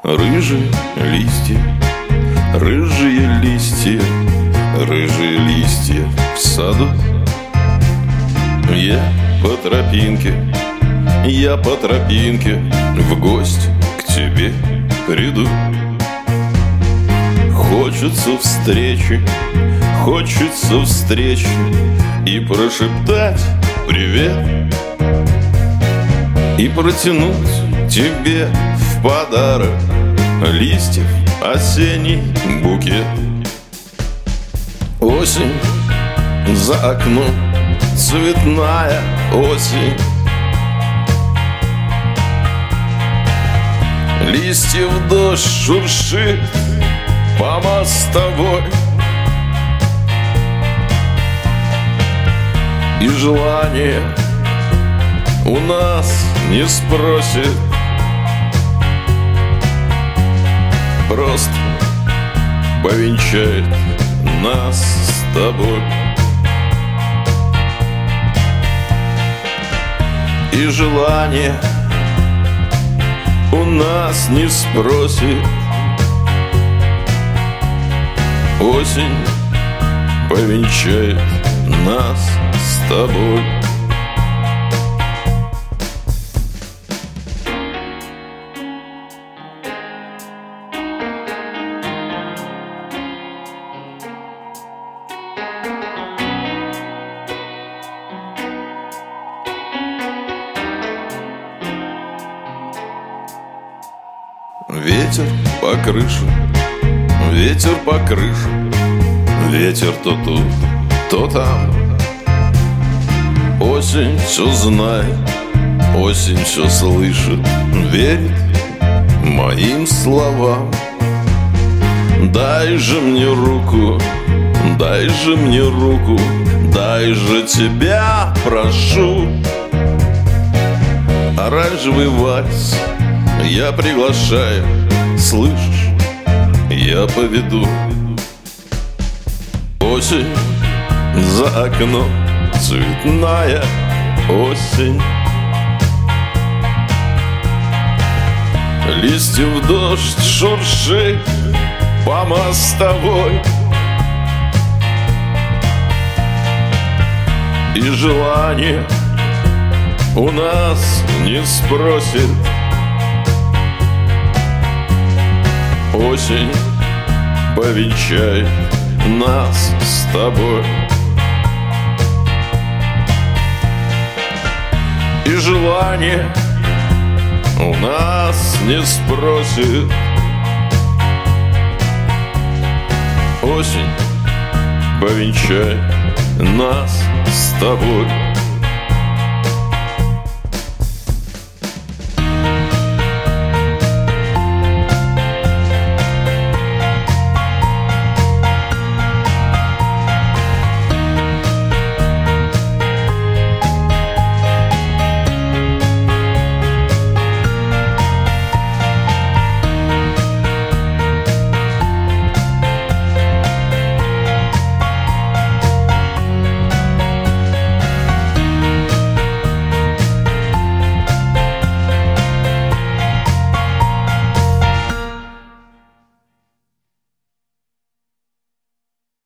Рыжие листья, рыжие листья, рыжие листья в саду. Я по тропинке в гости к тебе приду. Хочется встречи и прошептать привет, и протянуть тебе в подарок листьев осенний букет. Осень за окном, цветная осень. Листьев дождь шуршит по мостовой, и желание у нас не спросит, просто повенчает нас с тобой. И желание у нас не спросит, осень повенчает нас с тобой. Ветер по крыше, ветер по крыше, ветер то тут, то там. Осень все знает, осень все слышит, верит моим словам. Дай же мне руку, дай же мне руку, дай же тебя прошу. Оранжевый вальс я приглашаю, слышишь, я поведу. Осень за окном, цветная осень. Листьев дождь шуршит по мостовой, и желание у нас не спросит, осень повенчает нас с тобой. И желание у нас не спросит, осень повенчает нас с тобой.